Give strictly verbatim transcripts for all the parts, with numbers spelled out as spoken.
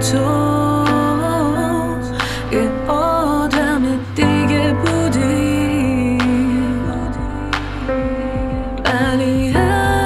تو یه آدم دیگه بودی، ولی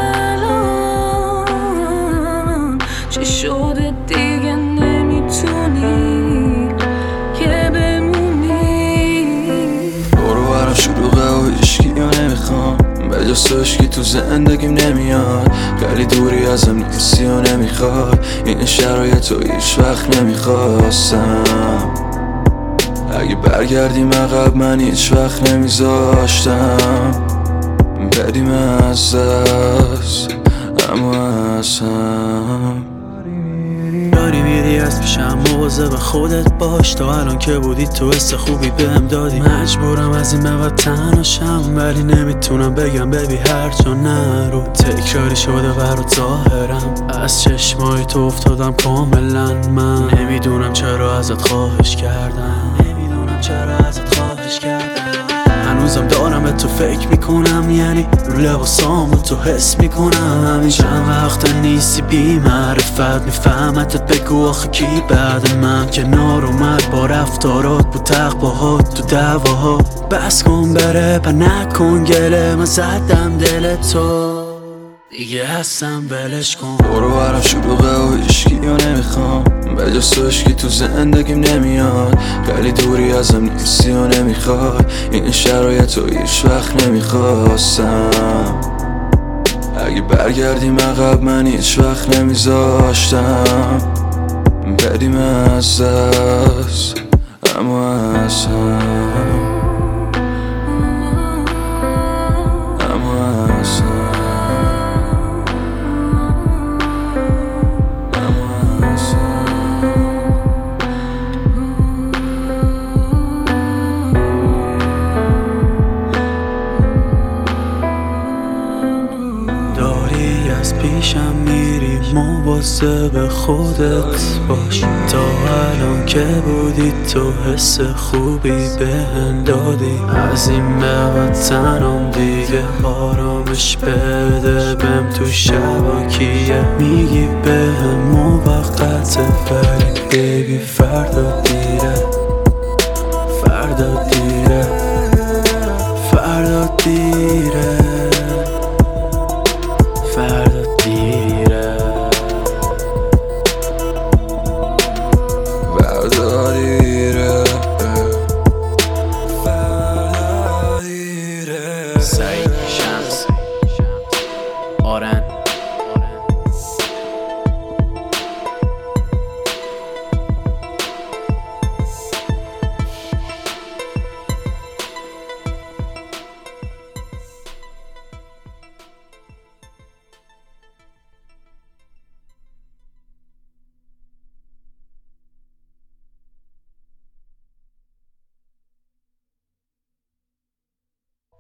الان چی شده دیگه نمیتونی که بمونی. برو برام شلوغه و هیچکی رو نمیخوام، به جز تو هیچکی تو زندگیم نمیاد. خیلی دوری ازم نیستی و نمیخوای، این شرایط رو هیچ وقت نمیخواستم. اگه برگردیم عقب من هیچ وقت نمیذاشتم بدیم از دست، اما از هم داری میری از پیشم، مواظب خودت باش. تا الان که بودی تو حس خوبی بهم دادی. مجبورم از این به بعد تنهاشم، ولی نمیتونم بگم ببی هر جا نرو. تکراری شده برات ظاهرم، از چشمای تو افتادم کاملا. من نمیدونم چرا ازت خواهش کردم، نمیدونم چرا ازت خواهش کردم. هنوزم دارم به تو فکر میکنم، یعنی رو لباسامو تو حس میکنم. همین چند وقت نیستی بی معرفت، میفهمتت بگو آخه کی بعد من کنار اومد با رفتارات، با تقباهات تو دعواها. بس کن بره و نکن گله، من زدم دل تو دیگه هستم ولش کن. برو برام شلوغه و هیچکی رو نمیخوام، به جز تو هیچکی تو زندگیم نمیاد. خیلی دوری ازم نیستی و نمیخوای، این شرایط رو هیچ وقت نمیخواستم. اگه برگردیم عقب من هیچ وقت نمیذاشتم بدیم از دست، اما از هم اما از هم از پیشم میری، مواظب خودت باش. تا الان که بودی تو حس خوبی بهم دادی. از این به بعد تنم دیگه آرامش بده بهم تو شباکیه. میگی بهم موقته ولی بیبی فردا دیره، فردا دیره، فردا دیره.